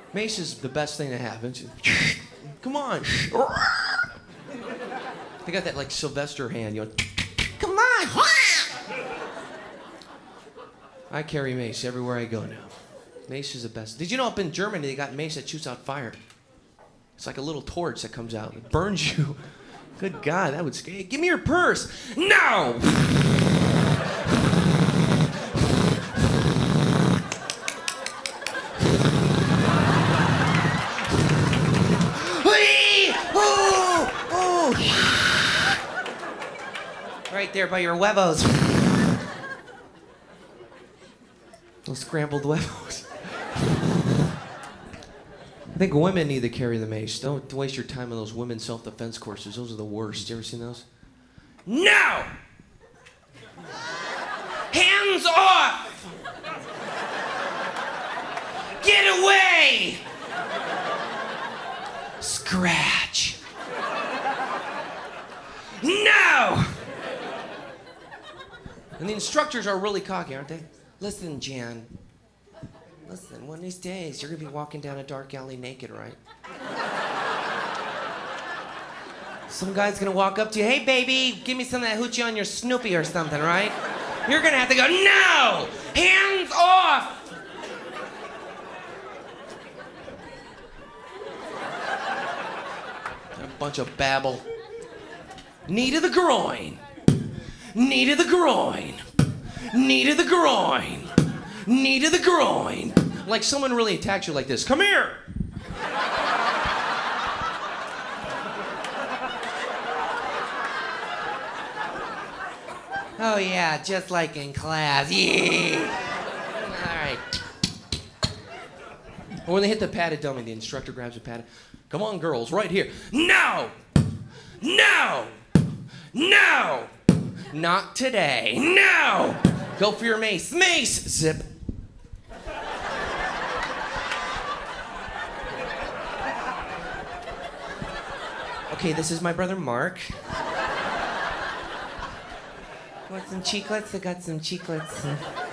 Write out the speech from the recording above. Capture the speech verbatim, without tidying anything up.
Mace is the best thing to have. Isn't it? Come on. They got that like Sylvester hand. You know, come on. I carry mace everywhere I go now. Mace is the best. Did you know up in Germany they got mace that shoots out fire? It's like a little torch that comes out. It burns you. Good God, that would scare you. Give me your purse. No! Right there by your huevos. Those scrambled huevos. I think women need to carry the mace. Don't waste your time on those women's self-defense courses. Those are the worst. You ever seen those? No! Hands off! Get away! Scratch. No! And the instructors are really cocky, aren't they? Listen, Jan. Listen, one of these days, you're going to be walking down a dark alley naked, right? Some guy's going to walk up to you, hey, baby, give me some of that hoochie on your Snoopy or something, right? You're going to have to go, no! Hands off! A bunch of babble. Knee to the groin. Knee to the groin. Knee to the groin. Knee to the groin. Like someone really attacked you like this. Come here. Oh yeah, just like in class. Yeah. All right. When they hit the padded dummy, the instructor grabs a padded. Come on, girls, right here. No. No. No. Not today. No. Go for your mace. Mace. Zip. Okay, this is my brother Mark. Want some chiclets? I got some chiclets.